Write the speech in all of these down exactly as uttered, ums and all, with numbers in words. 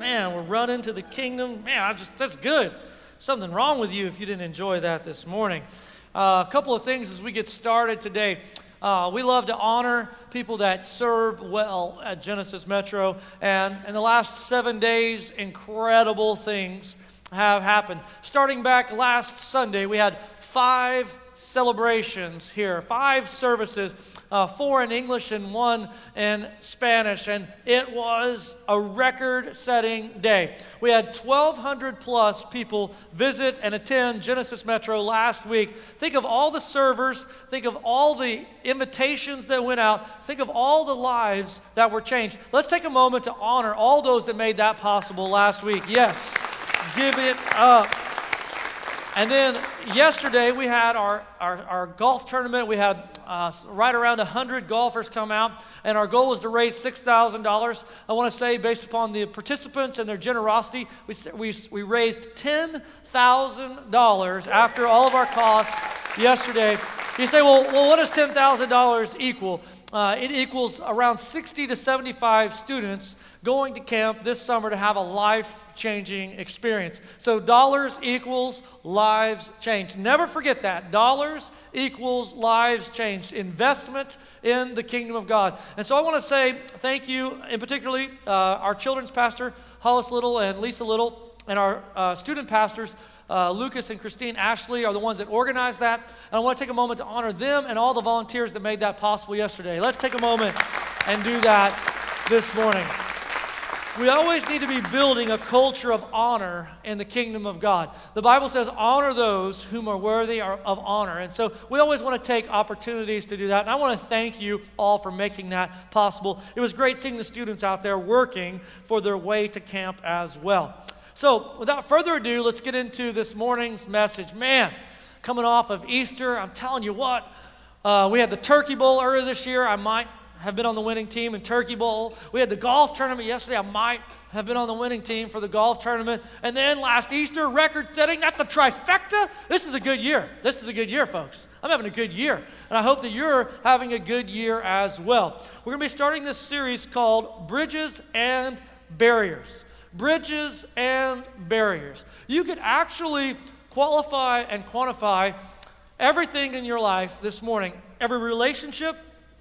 Man, we're running to the kingdom. Man, I just that's good. Something wrong with you if you didn't enjoy that this morning. Uh, a couple of things as we get started today. Uh, we love to honor people that serve well at Genesis Metro. And in the last seven days, incredible things have happened. Starting back last Sunday, we had five celebrations here, five services, uh, four in English and one in Spanish, and it was a record-setting day. We had twelve hundred plus people visit and attend Genesis Metro last week. Think of all the servers, think of all the invitations that went out, think of all the lives that were changed. Let's take a moment to honor all those that made that possible last week. Yes, give it up. And then yesterday we had our, our, our golf tournament. We had uh, right around one hundred golfers come out, and our goal was to raise six thousand dollars. I want to say, based upon the participants and their generosity, we, we, we raised ten thousand dollars after all of our costs yesterday. You say, well, well what does ten thousand dollars equal? Uh, it equals around sixty to seventy-five students going to camp this summer to have a life-changing experience. So dollars equals lives changed. Never forget that. Dollars equals lives changed. Investment in the kingdom of God. And so I want to say thank you, in particularly uh, our children's pastor, Hollis Little and Lisa Little, and our uh, student pastors, uh, Lucas and Christine Ashley, are the ones that organized that. And I want to take a moment to honor them and all the volunteers that made that possible yesterday. Let's take a moment and do that this morning. We always need to be building a culture of honor in the kingdom of God. The Bible says, honor those whom are worthy of honor. And so we always want to take opportunities to do that. And I want to thank you all for making that possible. It was great seeing the students out there working for their way to camp as well. So without further ado, let's get into this morning's message. Man, coming off of Easter, I'm telling you what, uh, we had the Turkey Bowl earlier this year. I might have been on the winning team in Turkey Bowl. We had the golf tournament yesterday. I might have been on the winning team for the golf tournament. And then last Easter, record setting. That's the trifecta. This is a good year. This is a good year, folks. I'm having a good year. And I hope that you're having a good year as well. We're going to be starting this series called Bridges and Barriers. Bridges and Barriers. You could actually qualify and quantify everything in your life this morning. Every relationship,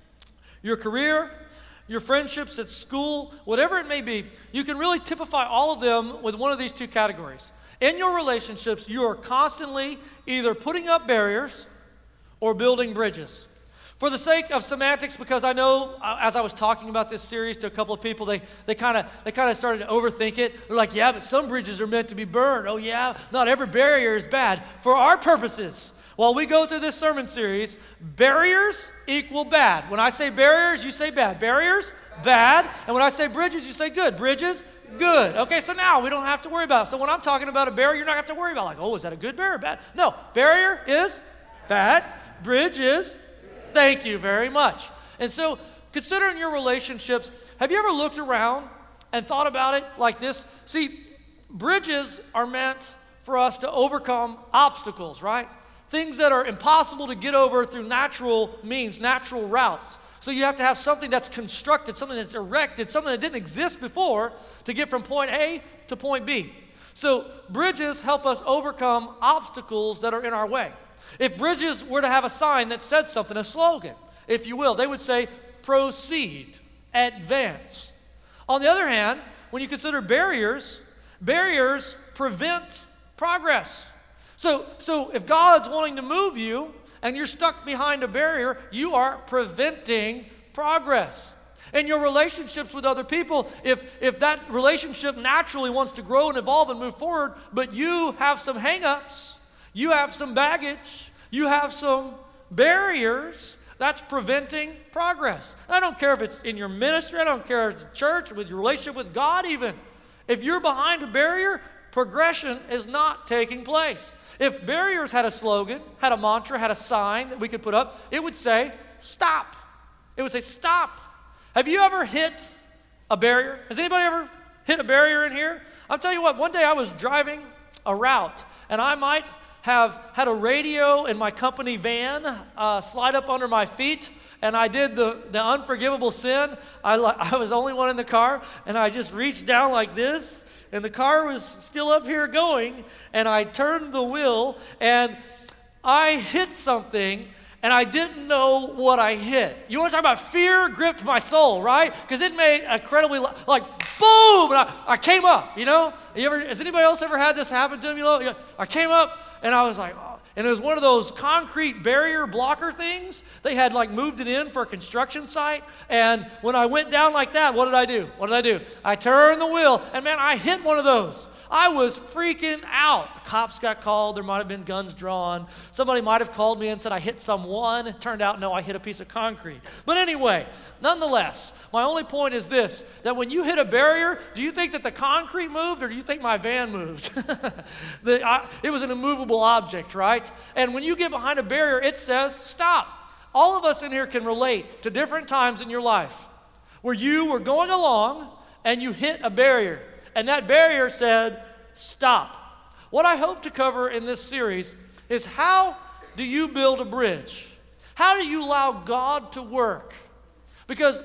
your career, your friendships at school, whatever it may be, you can really typify all of them with one of these two categories. In your relationships, you are constantly either putting up barriers or building bridges. For the sake of semantics, because I know uh, as I was talking about this series to a couple of people, they they kind of they kind of started to overthink it. They're like, yeah, but some bridges are meant to be burned. Oh yeah, not every barrier is bad. For our purposes, while we go through this sermon series, barriers equal bad. When I say barriers, you say bad. Barriers, bad. And when I say bridges, you say good. Bridges, good. Okay, so now we don't have to worry about it. So when I'm talking about a barrier, you're not going to have to worry about like, oh, is that a good barrier or bad? No, barrier is bad. Bridge is, thank you very much. And so considering your relationships, have you ever looked around and thought about it like this? See, bridges are meant for us to overcome obstacles, right? Things that are impossible to get over through natural means, natural routes. So you have to have something that's constructed, something that's erected, something that didn't exist before to get from point A to point B. So bridges help us overcome obstacles that are in our way. If bridges were to have a sign that said something, a slogan, if you will, they would say, proceed, advance. On the other hand, when you consider barriers, barriers prevent progress. So, so if God's wanting to move you and you're stuck behind a barrier, you are preventing progress. In your relationships with other people, if, if that relationship naturally wants to grow and evolve and move forward, but you have some hang-ups, you have some baggage, you have some barriers, that's preventing progress. I don't care if it's in your ministry, I don't care if it's church, with your relationship with God even. If you're behind a barrier, progression is not taking place. If barriers had a slogan, had a mantra, had a sign that we could put up, it would say, stop. It would say, stop. Have you ever hit a barrier? Has anybody ever hit a barrier in here? I'll tell you what, one day I was driving a route, and I might have had a radio in my company van uh, slide up under my feet, and I did the, the unforgivable sin. I, I was the only one in the car, and I just reached down like this, and the car was still up here going, and I turned the wheel, and I hit something, and I didn't know what I hit. You want to talk about fear gripped my soul, right? Because it made incredibly, like, boom, and I, I came up, you know? You ever, has anybody else ever had this happen to them? You know, I came up, and I was like, oh. And it was one of those concrete barrier blocker things. They had like moved it in for a construction site. And when I went down like that, what did I do? What did I do? I turned the wheel, and man, I hit one of those. I was freaking out. The cops got called. There might have been guns drawn. Somebody might have called me and said I hit someone. It turned out, no, I hit a piece of concrete. But anyway, nonetheless, my only point is this, that when you hit a barrier, do you think that the concrete moved, or do you think my van moved? the, I, it was an immovable object, right? And when you get behind a barrier, it says stop. All of us in here can relate to different times in your life where you were going along and you hit a barrier. And that barrier said, stop. What I hope to cover in this series is, how do you build a bridge? How do you allow God to work? Because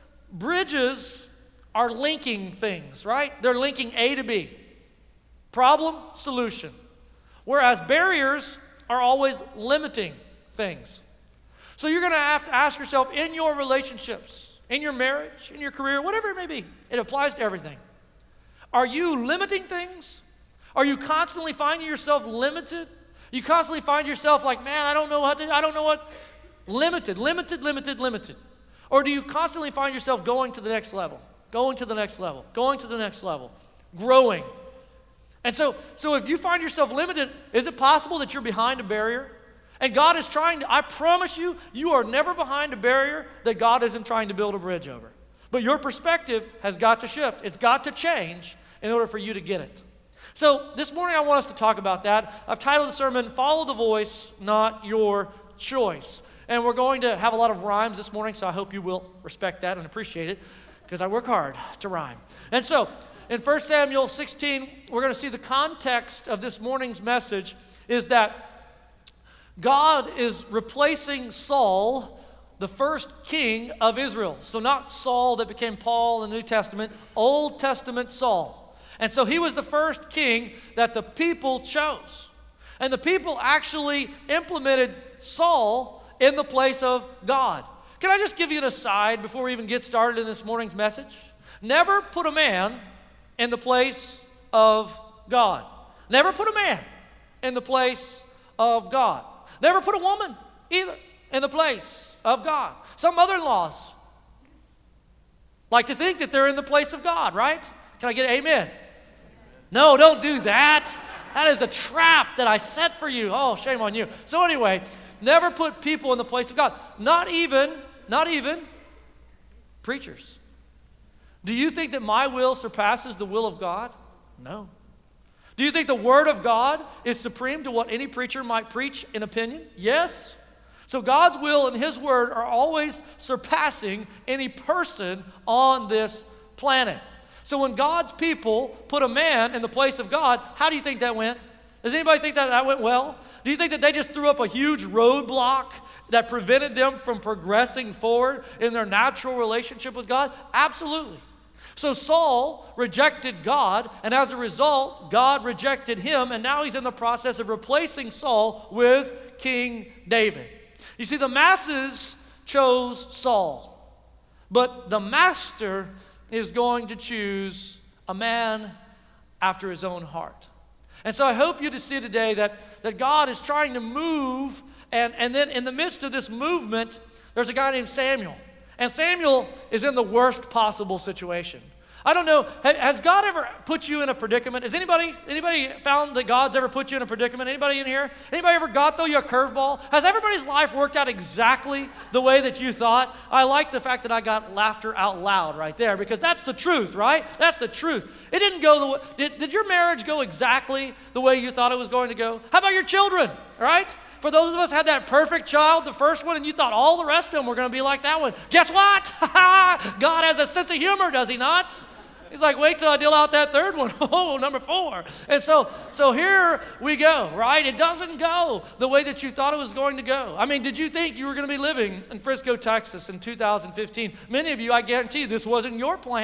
bridges are linking things, right? They're linking A to B. Problem, solution. Whereas barriers are always limiting things. So you're going to have to ask yourself, in your relationships, in your marriage, in your career, whatever it may be, it applies to everything. Are you limiting things? Are you constantly finding yourself limited? You constantly find yourself like, man, I don't know what to, I don't know what, limited, limited, limited, limited. Or do you constantly find yourself going to the next level, going to the next level, going to the next level, growing? And so, so if you find yourself limited, is it possible that you're behind a barrier? And God is trying to, I promise you, you are never behind a barrier that God isn't trying to build a bridge over. But your perspective has got to shift. It's got to change in order for you to get it. So this morning I want us to talk about that. I've titled the sermon, Follow the Voice, Not Your Choice. And we're going to have a lot of rhymes this morning, so I hope you will respect that and appreciate it, because I work hard to rhyme. And so in First Samuel sixteen, we're going to see the context of this morning's message is that God is replacing Saul, the first king of Israel. So not Saul that became Paul in the New Testament, Old Testament Saul. And so he was the first king that the people chose. And the people actually implemented Saul in the place of God. Can I just give you an aside before we even get started in this morning's message? Never put a man in the place of God. Never put a man in the place of God. Never put a woman either in the place of God. Some mother-in-laws like to think that they're in the place of God, right? Can I get an amen? No, don't do that. That is a trap that I set for you. Oh, shame on you. So anyway, never put people in the place of God. Not even, not even preachers. Do you think that my will surpasses the will of God? No. Do you think the Word of God is supreme to what any preacher might preach in opinion? Yes. So God's will and His Word are always surpassing any person on this planet. So when God's people put a man in the place of God, how do you think that went? Does anybody think that that went well? Do you think that they just threw up a huge roadblock that prevented them from progressing forward in their natural relationship with God? Absolutely. So Saul rejected God, and as a result, God rejected him, and now he's in the process of replacing Saul with King David. You see, the masses chose Saul, but the master is going to choose a man after his own heart. And so I hope you to see today that, that God is trying to move, and, and then in the midst of this movement, there's a guy named Samuel. And Samuel is in the worst possible situation. I don't know, has God ever put you in a predicament? Has anybody anybody found that God's ever put you in a predicament? Anybody in here? Anybody ever got through you a curveball? Has everybody's life worked out exactly the way that you thought? I like the fact that I got laughter out loud right there, because that's the truth, right? That's the truth. It didn't go the way, did, did your marriage go exactly the way you thought it was going to go? How about your children, right? For those of us who had that perfect child, the first one, and you thought all the rest of them were going to be like that one. Guess what? God has a sense of humor, does he not? He's like, wait till I deal out that third one. Oh, number four. And so, so here we go, right? It doesn't go the way that you thought it was going to go. I mean, did you think you were going to be living in Frisco, Texas in two thousand fifteen? Many of you, I guarantee you, this wasn't your plan.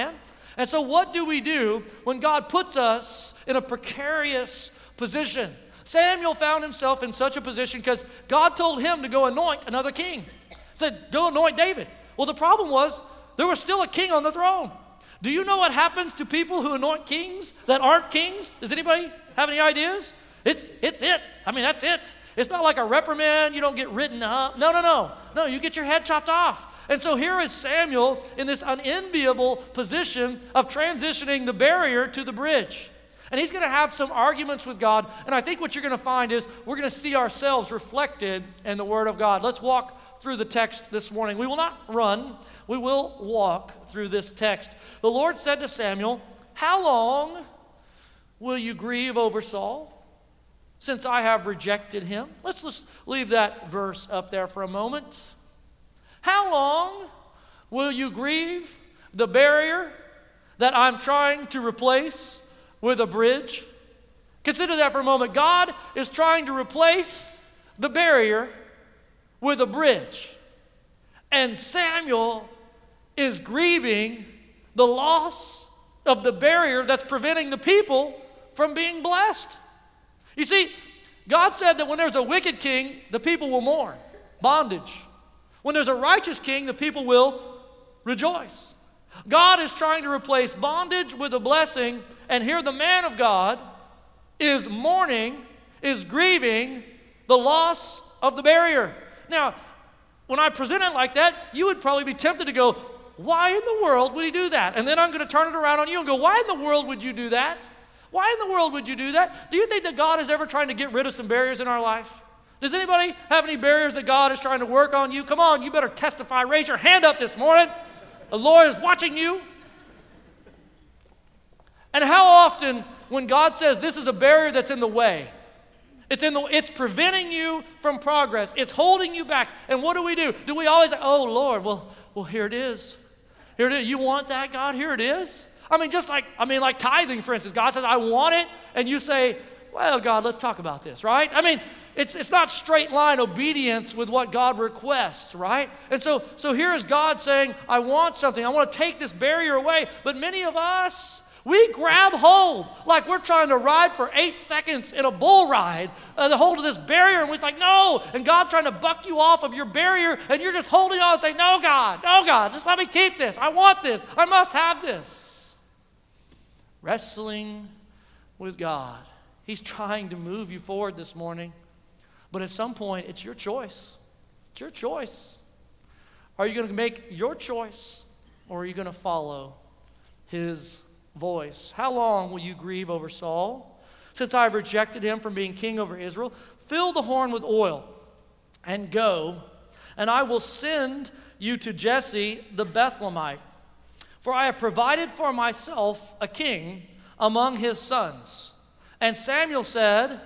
And so what do we do when God puts us in a precarious position? Samuel found himself in such a position because God told him to go anoint another king. He said, go anoint David. Well, the problem was there was still a king on the throne. Do you know what happens to people who anoint kings that aren't kings? Does anybody have any ideas? It's, it's it. I mean, that's it. It's not like a reprimand. You don't get written up. No, no, no. No, you get your head chopped off. And so here is Samuel in this unenviable position of transitioning the barrier to the bridge. And he's going to have some arguments with God. And I think what you're going to find is we're going to see ourselves reflected in the Word of God. Let's walk through the text this morning. We will not run. We will walk through this text. The Lord said to Samuel, how long will you grieve over Saul, since I have rejected him? Let's just leave that verse up there for a moment. How long will you grieve the barrier that I'm trying to replace with a bridge? Consider that for a moment. God is trying to replace the barrier with a bridge. And Samuel is grieving the loss of the barrier that's preventing the people from being blessed. You see, God said that when there's a wicked king, the people will mourn, bondage. When there's a righteous king, the people will rejoice. God is trying to replace bondage with a blessing, and here the man of God is mourning, is grieving the loss of the barrier. Now, when I present it like that, you would probably be tempted to go, why in the world would he do that? And then I'm going to turn it around on you and go, why in the world would you do that? Why in the world would you do that? Do you think that God is ever trying to get rid of some barriers in our life? Does anybody have any barriers that God is trying to work on you? Come on, you better testify. Raise your hand up this morning. The Lord is watching you. And how often when God says this is a barrier that's in the way, it's in the, it's preventing you from progress. It's holding you back. And what do we do? Do we always say, oh, Lord, well, well, here it is. Here it is. You want that, God? Here it is. I mean, just like, I mean, like tithing, for instance. God says, I want it. And you say, well, God, let's talk about this, right? I mean, it's it's not straight line obedience with what God requests, right? And so, so here is God saying, I want something. I want to take this barrier away. But many of us, we grab hold like we're trying to ride for eight seconds in a bull ride, uh, the hold of this barrier, and we're like, no. And God's trying to buck you off of your barrier, and you're just holding on and saying, no, God, no, God, just let me keep this. I want this. I must have this. Wrestling with God. He's trying to move you forward this morning. But at some point, it's your choice. It's your choice. Are you going to make your choice, or are you going to follow his voice? How long will you grieve over Saul, since I have rejected him from being king over Israel? Fill the horn with oil and go, and I will send you to Jesse the Bethlehemite. For I have provided for myself a king among his sons. And Samuel said,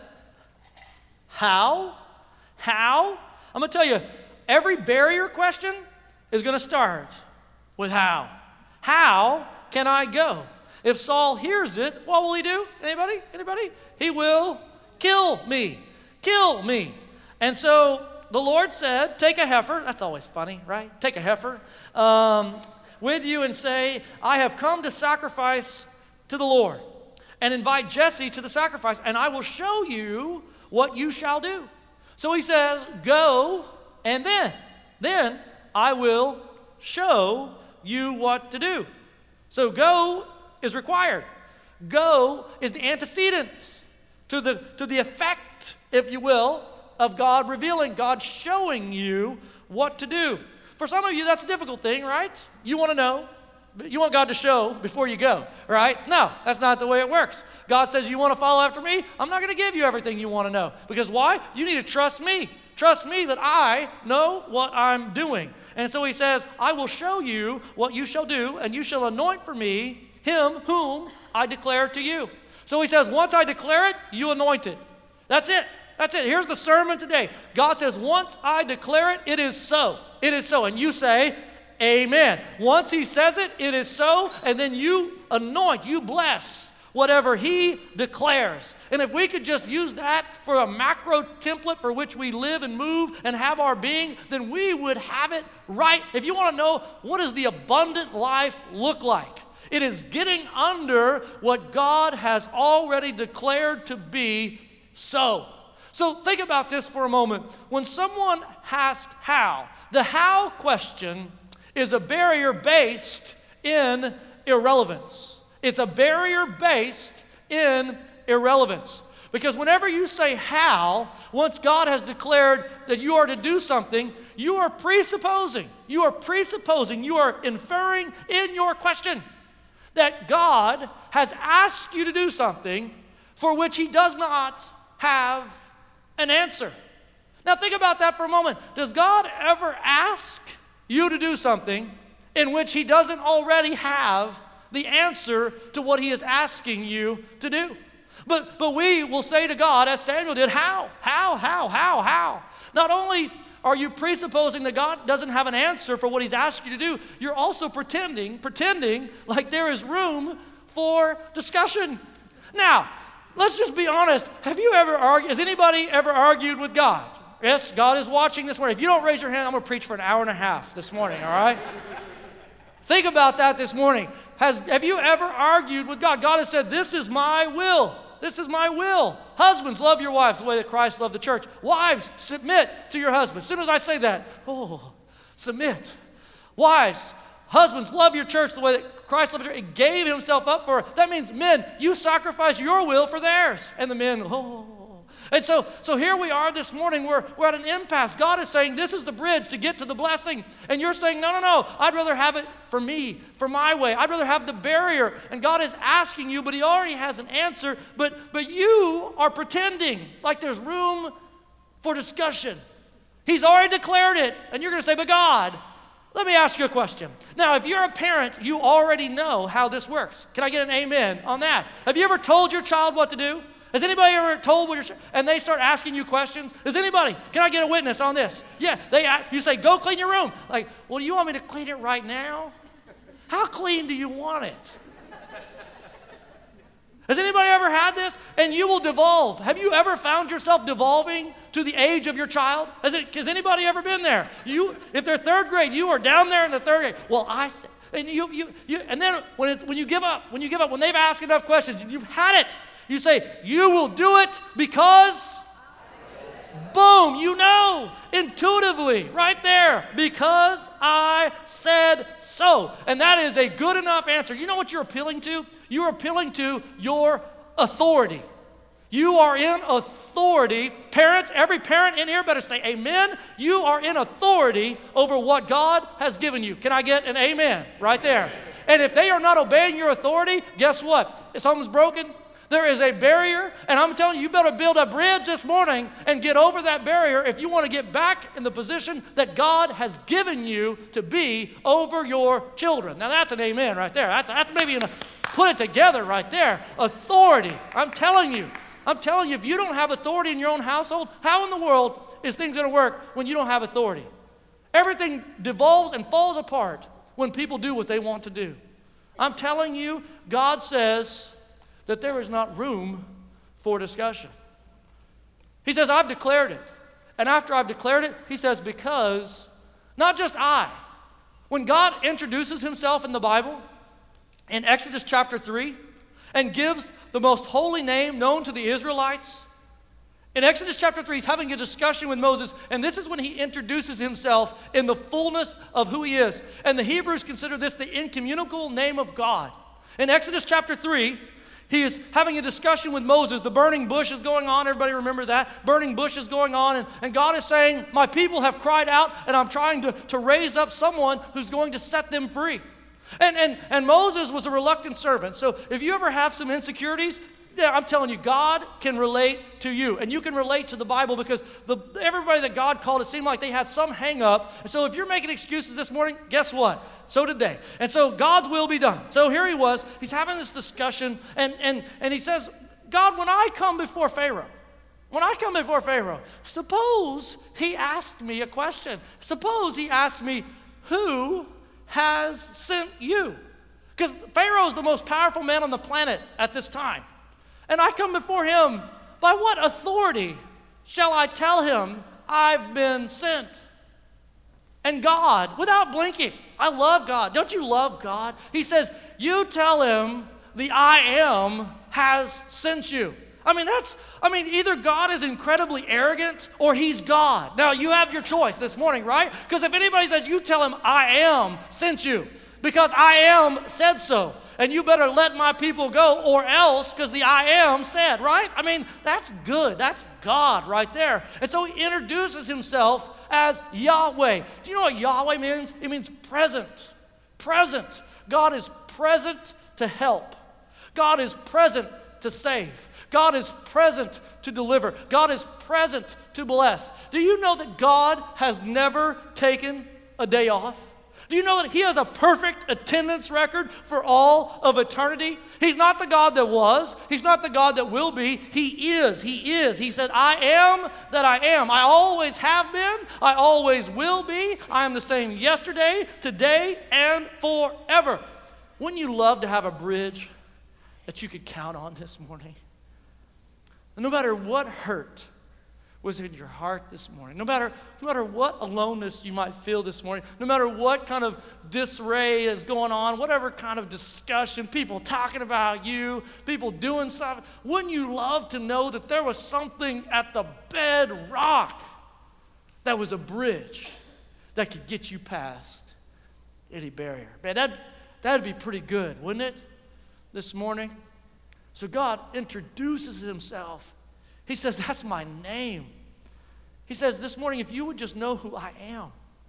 how? How? I'm going to tell you, every barrier question is going to start with how. How can I go? If Saul hears it, what will he do? Anybody? Anybody? He will kill me. Kill me. And so the Lord said, take a heifer. That's always funny, right? Take a heifer um, with you and say, I have come to sacrifice to the Lord. And invite Jesse to the sacrifice, and I will show you what you shall do. So he says, go, and then, then I will show you what to do. So go is required. Go is the antecedent to the, to the effect, if you will, of God revealing, God showing you what to do. For some of you, that's a difficult thing, right? You want to know. You want God to show before you go, right? No, that's not the way it works. God says, you want to follow after me? I'm not going to give you everything you want to know. Because why? You need to trust me. Trust me that I know what I'm doing. And so he says, I will show you what you shall do, and you shall anoint for me him whom I declare to you. So he says, once I declare it, you anoint it. That's it. That's it. Here's the sermon today. God says, once I declare it, it is so. It is so. And you say, amen. Once he says it, it is so, and then you anoint, you bless whatever he declares. And if we could just use that for a macro template for which we live and move and have our being, then we would have it right. If you want to know what does the abundant life look like, It is getting under what God has already declared to be so. So think about this for a moment. When someone asks how, the how question is a barrier based in irrelevance. It's a barrier based in irrelevance. Because whenever you say how, once God has declared that you are to do something, you are presupposing, you are presupposing, you are inferring in your question that God has asked you to do something for which he does not have an answer. Now think about that for a moment. Does God ever ask you to do something in which he doesn't already have the answer to what he is asking you to do? But, but we will say to God, as Samuel did, how, how, how, how, how? Not only are you presupposing that God doesn't have an answer for what he's asked you to do, you're also pretending, pretending like there is room for discussion. Now, let's just be honest. Have you ever argued, has anybody ever argued with God? Yes, God is watching this morning. If you don't raise your hand, I'm going to preach for an hour and a half this morning, all right? Think about that this morning. Has, have you ever argued with God? God has said, this is my will. This is my will. Husbands, love your wives the way that Christ loved the church. Wives, submit to your husbands. As soon as I say that, oh, submit. Wives, husbands, love your church the way that Christ loved the church. He gave himself up for it. That means, men, you sacrifice your will for theirs. And the men, oh. And so, so here we are this morning. We're, we're at an impasse. God is saying, this is the bridge to get to the blessing. And you're saying, no, no, no. I'd rather have it for me, for my way. I'd rather have the barrier. And God is asking you, but he already has an answer. But, but you are pretending like there's room for discussion. He's already declared it. And you're going to say, but God, let me ask you a question. Now, if you're a parent, you already know how this works. Can I get an amen on that? Have you ever told your child what to do? Has anybody ever told what you're, and they start asking you questions? Is anybody, can I get a witness on this? Yeah, they, you say, go clean your room. Like, well, do you want me to clean it right now? How clean do you want it? Has anybody ever had this? And you will devolve. Have you ever found yourself devolving to the age of your child? Has, it, has anybody ever been there? You, if they're third grade, you are down there in the third grade. Well, I said, and you, you, you, and then when, it's, when you give up, when you give up, when they've asked enough questions, you've had it. You say, you will do it because, boom, you know, intuitively, right there, because I said so. And that is a good enough answer. You know what you're appealing to? You're appealing to your authority. You are in authority. Parents, every parent in here better say amen. You are in authority over what God has given you. Can I get an amen right there? And if they are not obeying your authority, guess what? If something's broken, there is a barrier, and I'm telling you, you better build a bridge this morning and get over that barrier if you want to get back in the position that God has given you to be over your children. Now, that's an amen right there. That's, that's maybe a, put it together right there. Authority. I'm telling you. I'm telling you, if you don't have authority in your own household, how in the world is things going to work when you don't have authority? Everything devolves and falls apart when people do what they want to do. I'm telling you, God says that there is not room for discussion. He says, I've declared it. And after I've declared it, he says, because not just I. When God introduces himself in the Bible, in Exodus chapter three, and gives the most holy name known to the Israelites, in Exodus chapter three, he's having a discussion with Moses, and this is when he introduces himself in the fullness of who he is. And the Hebrews consider this the incommunicable name of God. In Exodus chapter three, he is having a discussion with Moses. The burning bush is going on. Everybody remember that? Burning bush is going on. And, and God is saying, my people have cried out, and I'm trying to, to raise up someone who's going to set them free. And, and, and Moses was a reluctant servant. So if you ever have some insecurities, yeah, I'm telling you, God can relate to you. And you can relate to the Bible because the, everybody that God called, it seemed like they had some hang up. And so if you're making excuses this morning, guess what? So did they. And so God's will be done. So here he was. He's having this discussion. And, and, and he says, God, when I come before Pharaoh, when I come before Pharaoh, suppose he asked me a question. Suppose he asked me, who has sent you? Because Pharaoh is the most powerful man on the planet at this time. And I come before him, by what authority shall I tell him I've been sent? And God, without blinking, I love God. Don't you love God? He says, you tell him the I am has sent you. I mean, that's, I mean, either God is incredibly arrogant or he's God. Now, you have your choice this morning, right? Because if anybody says, you tell him I am sent you, because I am said so. And you better let my people go or else, because the I am said, right? I mean, that's good. That's God right there. And so he introduces himself as Yahweh. Do you know what Yahweh means? It means present. Present. God is present to help. God is present to save. God is present to deliver. God is present to bless. Do you know that God has never taken a day off? Do you know that he has a perfect attendance record for all of eternity? He's not the God that was. He's not the God that will be. He is. He is. He said, I am that I am. I always have been. I always will be. I am the same yesterday, today, and forever. Wouldn't you love to have a bridge that you could count on this morning? And no matter what hurt was in your heart this morning, no matter, no matter what aloneness you might feel this morning, no matter what kind of disarray is going on, whatever kind of discussion, people talking about you, people doing something, wouldn't you love to know that there was something at the bedrock that was a bridge that could get you past any barrier? Man, that, that'd be pretty good, wouldn't it, this morning? So God introduces himself. He says, that's my name. He says, this morning, if you would just know who I am,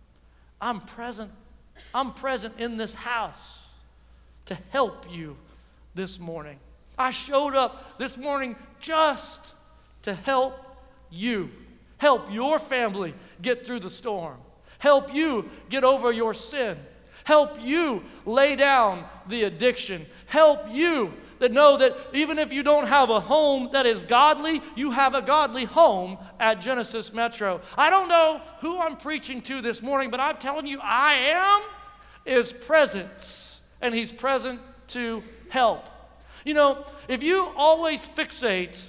I'm present. I'm present in this house to help you this morning. I showed up this morning just to help you, help your family get through the storm, help you get over your sin, help you lay down the addiction, help you that know that even if you don't have a home that is godly, you have a godly home at Genesis Metro. I don't know who I'm preaching to this morning, but I'm telling you, I am is presence, and he's present to help. You know, if you always fixate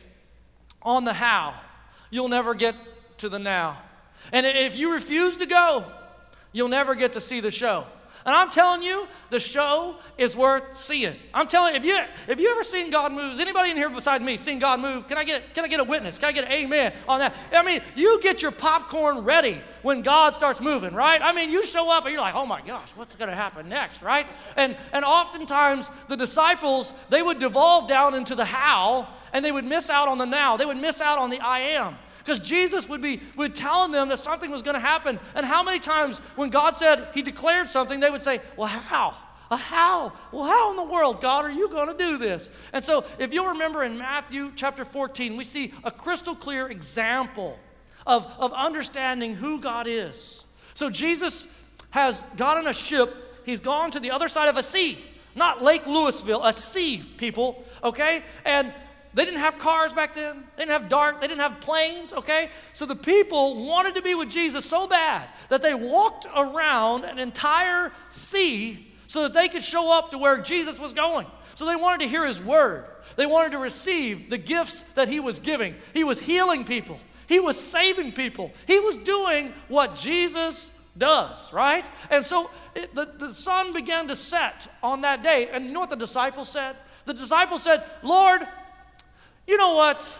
on the how, you'll never get to the now. And if you refuse to go, you'll never get to see the show. And I'm telling you, the show is worth seeing. I'm telling you, if you if you ever seen God move, has anybody in here besides me seen God move? Can I get can I get a witness? Can I get an amen on that? I mean, you get your popcorn ready when God starts moving, right? I mean, you show up and you're like, oh my gosh, what's going to happen next, right? And and oftentimes the disciples, they would devolve down into the how, and they would miss out on the now. They would miss out on the I am. Because Jesus would be would telling them that something was going to happen. And how many times when God said he declared something, they would say, well, how? Uh, how? Well, how in the world, God, are you going to do this? And so if you'll remember in Matthew chapter fourteen, we see a crystal clear example of, of understanding who God is. So Jesus has got on a ship. He's gone to the other side of a sea. Not Lake Louisville, a sea, people, okay? And they didn't have cars back then. They didn't have dart. They didn't have planes, okay? So the people wanted to be with Jesus so bad that they walked around an entire sea so that they could show up to where Jesus was going. So they wanted to hear his word. They wanted to receive the gifts that he was giving. He was healing people. He was saving people. He was doing what Jesus does, right? And so it, the, the sun began to set on that day. And you know what the disciples said? The disciples said, Lord, you know what?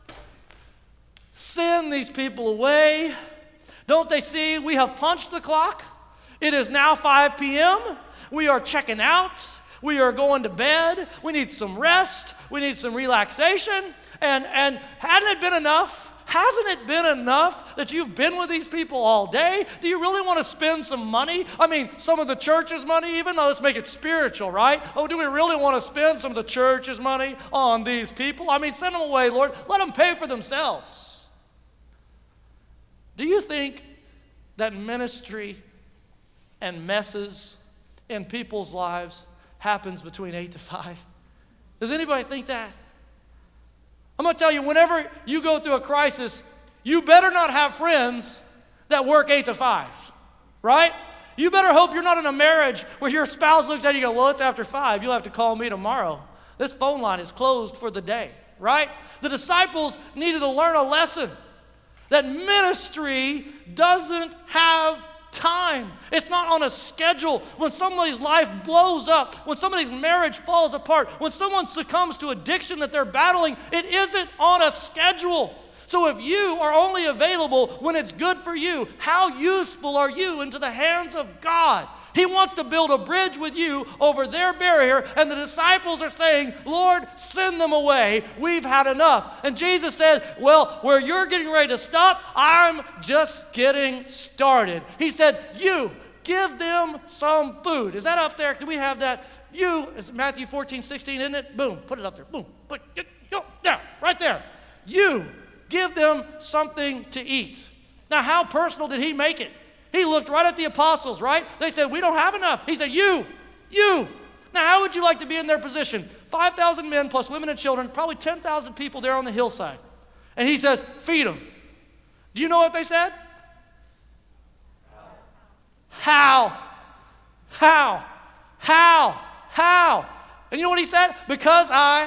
Send these people away. Don't they see we have punched the clock? It is now five p.m. We are checking out. We are going to bed. We need some rest. We need some relaxation. And, and hadn't it been enough? Hasn't it been enough that you've been with these people all day? Do you really want to spend some money? I mean, some of the church's money even? No, let's make it spiritual, right? Oh, do we really want to spend some of the church's money on these people? I mean, send them away, Lord. Let them pay for themselves. Do you think that ministry and messes in people's lives happens between eight to five? Does anybody think that? I'm going to tell you, whenever you go through a crisis, you better not have friends that work eight to five, right? You better hope you're not in a marriage where your spouse looks at you and goes, well, it's after five. You'll have to call me tomorrow. This phone line is closed for the day, right? The disciples needed to learn a lesson that ministry doesn't have time. It's not on a schedule. When somebody's life blows up, when somebody's marriage falls apart, when someone succumbs to addiction that they're battling, it isn't on a schedule. So if you are only available when it's good for you, how useful are you into the hands of God? He wants to build a bridge with you over their barrier, and the disciples are saying, Lord, send them away. We've had enough. And Jesus said, well, where you're getting ready to stop, I'm just getting started. He said, you, give them some food. Is that up there? Do we have that? You, it's Matthew fourteen, sixteen, isn't it? Boom, put it up there. Boom, put it, go, there, right there. You, give them something to eat. Now, how personal did he make it? He looked right at the apostles, right? They said, we don't have enough. He said, you, you. Now, how would you like to be in their position? five thousand men plus women and children, probably ten thousand people there on the hillside. And he says, feed them. Do you know what they said? How? How? How? How? And you know what he said? Because I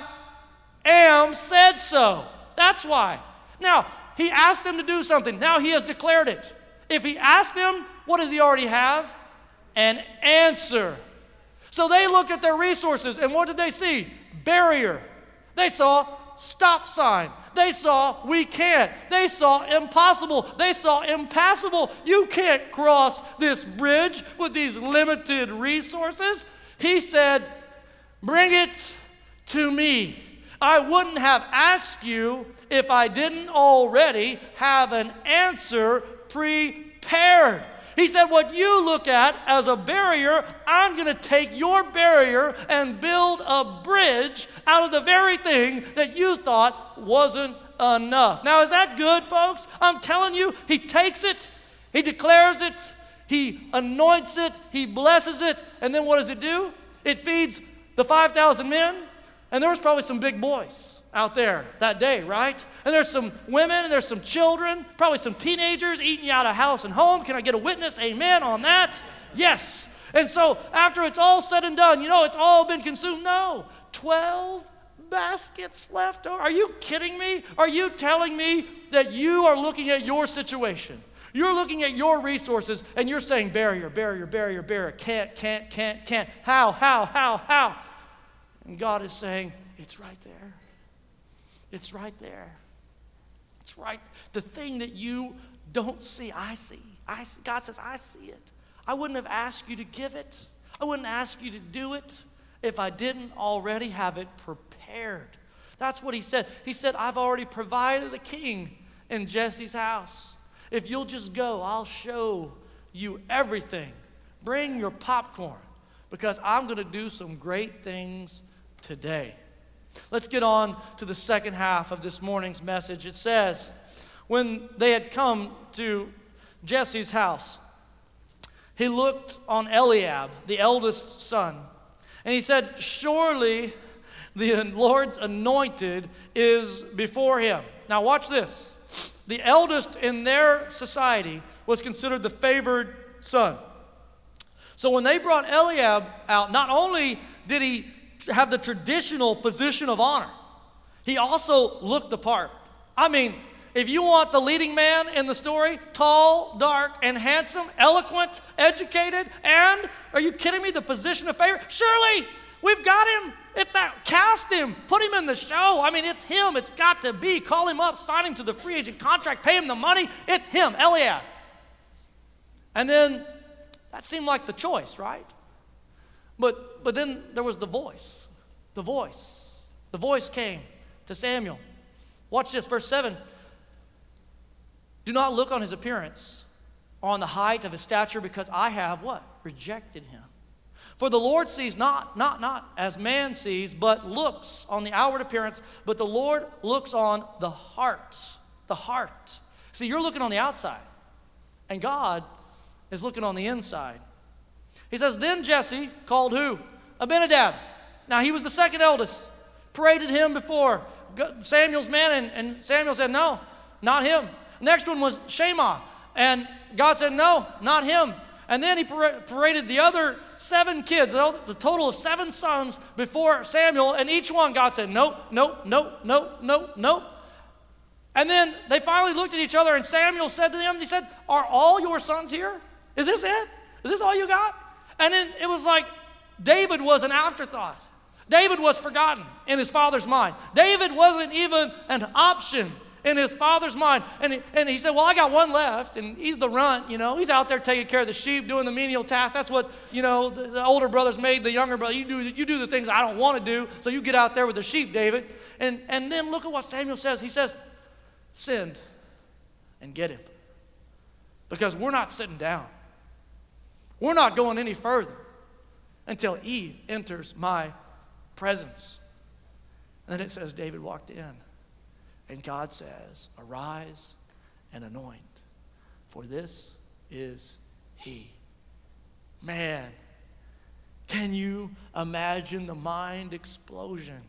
am said so. That's why. Now, he asked them to do something. Now he has declared it. If he asked them, what does he already have? An answer. So they looked at their resources, and what did they see? Barrier. They saw stop sign. They saw we can't. They saw impossible. They saw impassable. You can't cross this bridge with these limited resources. He said, bring it to me. I wouldn't have asked you if I didn't already have an answer prepared. He said, what you look at as a barrier, I'm going to take your barrier and build a bridge out of the very thing that you thought wasn't enough. Now, is that good, folks? I'm telling you, he takes it, he declares it, he anoints it, he blesses it, and then what does it do? It feeds the five thousand men, and there was probably some big boys out there that day, right? And there's some women, and there's some children, probably some teenagers eating you out of house and home. Can I get a witness? Amen on that? Yes. And so after it's all said and done, you know, it's all been consumed. No, twelve baskets left over. Are you kidding me? Are you telling me that you are looking at your situation? You're looking at your resources, and you're saying barrier, barrier, barrier, barrier, can't, can't, can't, can't. How, how, how, how? And God is saying, it's right there. It's right there. It's right. The thing that you don't see, I see. I see. God says, I see it. I wouldn't have asked you to give it. I wouldn't ask you to do it if I didn't already have it prepared. That's what he said. He said, I've already provided a king in Jesse's house. If you'll just go, I'll show you everything. Bring your popcorn, because I'm going to do some great things today. Let's get on to the second half of this morning's message. It says, when they had come to Jesse's house, he looked on Eliab, the eldest son, and he said, surely the Lord's anointed is before him. Now watch this. The eldest in their society was considered the favored son. So when they brought Eliab out, not only did he have the traditional position of honor, he also looked the part. I mean, if you want the leading man in the story, tall, dark, and handsome, eloquent, educated, and, are you kidding me, the position of favor? Surely, we've got him. If that, cast him, put him in the show. I mean, it's him. It's got to be. Call him up, sign him to the free agent contract, pay him the money. It's him, Eliab. And then that seemed like the choice, right? But but then there was the voice. The voice. The voice came to Samuel. Watch this, verse seven. Do not look on his appearance or on the height of his stature, because I have what? Rejected him. For the Lord sees not, not, not as man sees, but looks on the outward appearance, but the Lord looks on the heart. The heart. See, you're looking on the outside, and God is looking on the inside. He says, then Jesse called who? Abinadab. Now, he was the second eldest. Paraded him before Samuel's man, and, and Samuel said, no, not him. Next one was Shammah, and God said, no, not him. And then he paraded the other seven kids, the total of seven sons, before Samuel, and each one God said, nope, nope, nope, nope, nope, nope. And then they finally looked at each other, and Samuel said to them, he said, are all your sons here? Is this it? Is this all you got? And then it was like David was an afterthought. David was forgotten in his father's mind. David wasn't even an option in his father's mind. And he, and he said, well, I got one left, and he's the runt, you know. He's out there taking care of the sheep, doing the menial tasks. That's what, you know, the, the older brothers made the younger brother. You do, you do the things I don't want to do, so you get out there with the sheep, David. And, and then look at what Samuel says. He says, send and get him. Because we're not sitting down. We're not going any further until he enters my presence. And then it says David walked in. And God says, arise and anoint, for this is he. Man, can you imagine the mind explosion?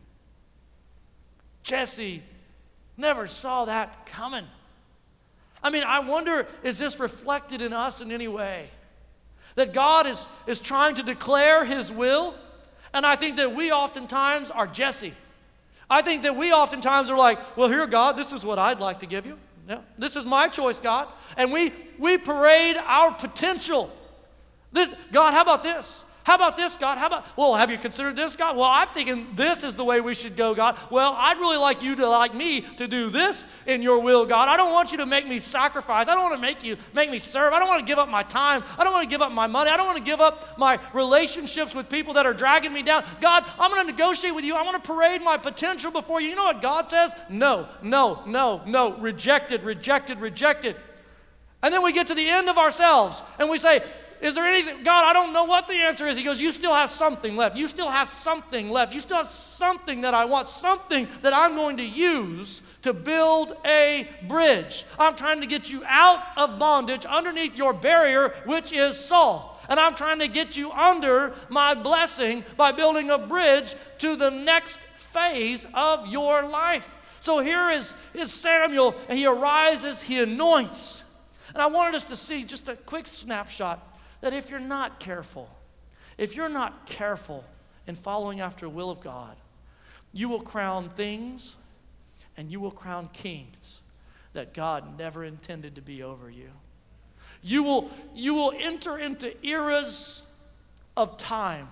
Jesse never saw that coming. I mean, I wonder, is this reflected in us in any way? That God is, is trying to declare his will, and I think that we oftentimes are Jesse. I think that we oftentimes are like, well, here, God, this is what I'd like to give you. Yeah, this is my choice, God. And we, we parade our potential. This, God, how about this? How about this, God? How about, well, have you considered this, God? Well, I'm thinking this is the way we should go, God. Well, I'd really like you to, like me, to do this in your will, God. I don't want you to make me sacrifice. I don't want to make you make me serve. I don't want to give up my time. I don't want to give up my money. I don't want to give up my relationships with people that are dragging me down. God, I'm going to negotiate with you. I want to parade my potential before you. You know what God says? No, no, no, no. Rejected, rejected, rejected. And then we get to the end of ourselves and we say, is there anything, God, I don't know what the answer is. He goes, you still have something left. You still have something left. You still have something that I want, something that I'm going to use to build a bridge. I'm trying to get you out of bondage underneath your barrier, which is Saul. And I'm trying to get you under my blessing by building a bridge to the next phase of your life. So here is, is Samuel, and he arises, he anoints. And I wanted us to see just a quick snapshot that if you're not careful, if you're not careful in following after the will of God, you will crown things and you will crown kings that God never intended to be over you. You will, you will enter into eras of time,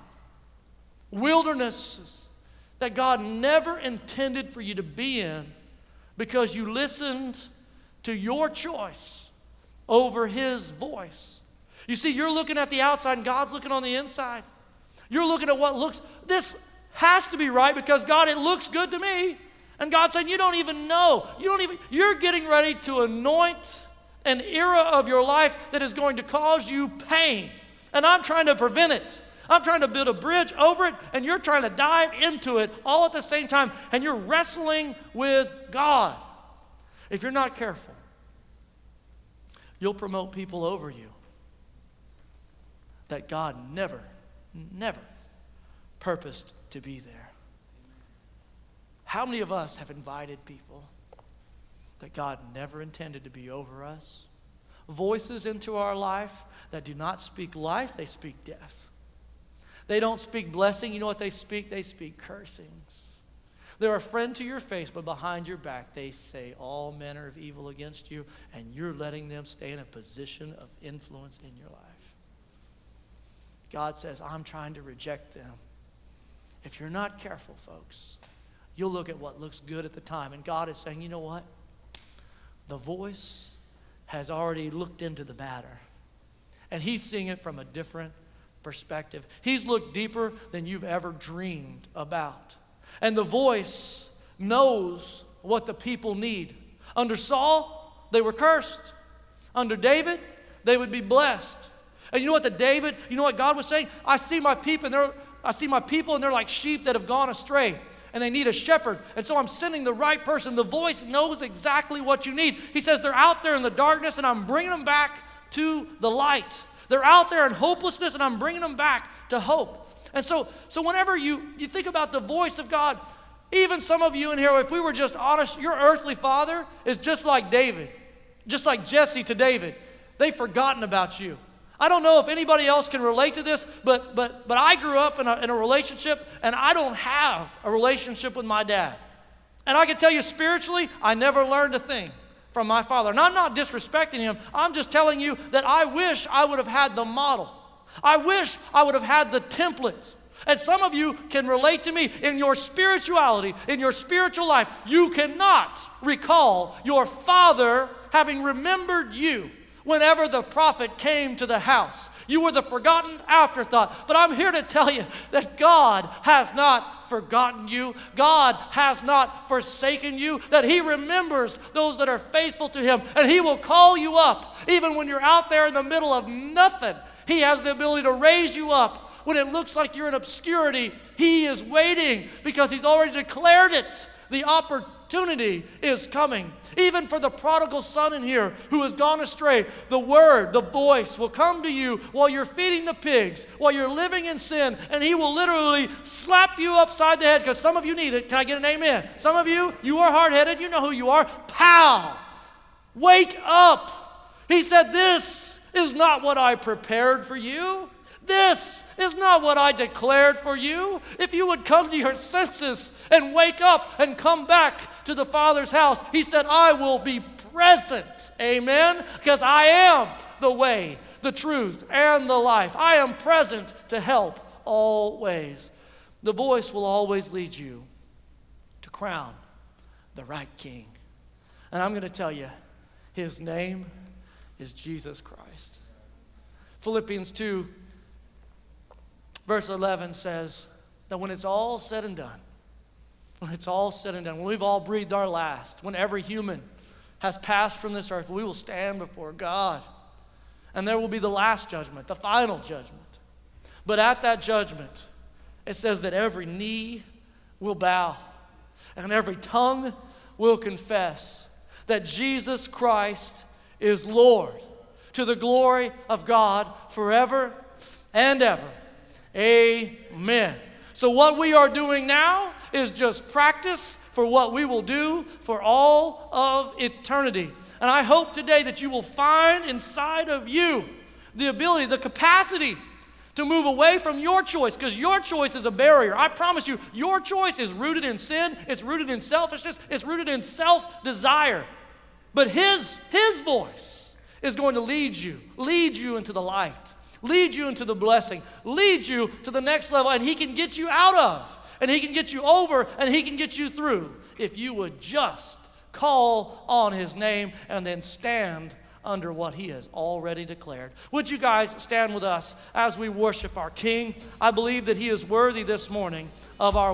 wildernesses that God never intended for you to be in because you listened to your choice over his voice. You see, you're looking at the outside and God's looking on the inside. You're looking at what looks, this has to be right because God, it looks good to me. And God's saying, you don't even know. You don't even, you're getting ready to anoint an era of your life that is going to cause you pain. And I'm trying to prevent it. I'm trying to build a bridge over it, and you're trying to dive into it all at the same time, and you're wrestling with God. If you're not careful, you'll promote people over you that God never, never purposed to be there. How many of us have invited people that God never intended to be over us? Voices into our life that do not speak life, they speak death. They don't speak blessing. You know what they speak? They speak cursings. They're a friend to your face, but behind your back, they say all manner of evil against you, and you're letting them stay in a position of influence in your life. God says, I'm trying to reject them. If you're not careful, folks, you'll look at what looks good at the time. And God is saying, you know what? The voice has already looked into the matter. And he's seeing it from a different perspective. He's looked deeper than you've ever dreamed about. And the voice knows what the people need. Under Saul, they were cursed. Under David, they would be blessed. And you know what the David, you know what God was saying? I see my people and they're I see my people and they're like sheep that have gone astray and they need a shepherd. And so I'm sending the right person. The voice knows exactly what you need. He says they're out there in the darkness and I'm bringing them back to the light. They're out there in hopelessness and I'm bringing them back to hope. And so so whenever you you think about the voice of God, even some of you in here, if we were just honest, your earthly father is just like David, just like Jesse to David. They've forgotten about you. I don't know if anybody else can relate to this, but but but I grew up in a, in a relationship, and I don't have a relationship with my dad. And I can tell you spiritually, I never learned a thing from my Father. And I'm not disrespecting him. I'm just telling you that I wish I would have had the model. I wish I would have had the template. And some of you can relate to me in your spirituality, in your spiritual life. You cannot recall your father having remembered you whenever the prophet came to the house. You were the forgotten afterthought. But I'm here to tell you that God has not forgotten you. God has not forsaken you. That he remembers those that are faithful to him. And he will call you up even when you're out there in the middle of nothing. He has the ability to raise you up. When it looks like you're in obscurity, he is waiting because he's already declared it. The opportunity is coming. Even for the prodigal son in here who has gone astray, the word, the voice will come to you while you're feeding the pigs, while you're living in sin, and he will literally slap you upside the head because some of you need it. Can I get an amen? Some of you, you are hard-headed. You know who you are. Pow! Wake up. He said, this is not what I prepared for you. This is not what I declared for you. If you would come to your senses and wake up and come back to the Father's house, he said, I will be present. Amen? Because I am the way, the truth, and the life. I am present to help always. The voice will always lead you to crown the right king. And I'm going to tell you, his name is Jesus Christ. Philippians two Verse eleven says that when it's all said and done, when it's all said and done, when we've all breathed our last, when every human has passed from this earth, we will stand before God. And there will be the last judgment, the final judgment. But at that judgment, it says that every knee will bow and every tongue will confess that Jesus Christ is Lord, to the glory of God forever and ever. Amen. So what we are doing now is just practice for what we will do for all of eternity. And I hope today that you will find inside of you the ability, the capacity to move away from your choice, because your choice is a barrier. I promise you, your choice is rooted in sin. It's rooted in selfishness. It's rooted in self-desire. But his, his voice is going to lead you, lead you into the light. Lead you into the blessing, lead you to the next level, and he can get you out of, and he can get you over, and he can get you through if you would just call on his name and then stand under what he has already declared. Would you guys stand with us as we worship our King? I believe that he is worthy this morning of our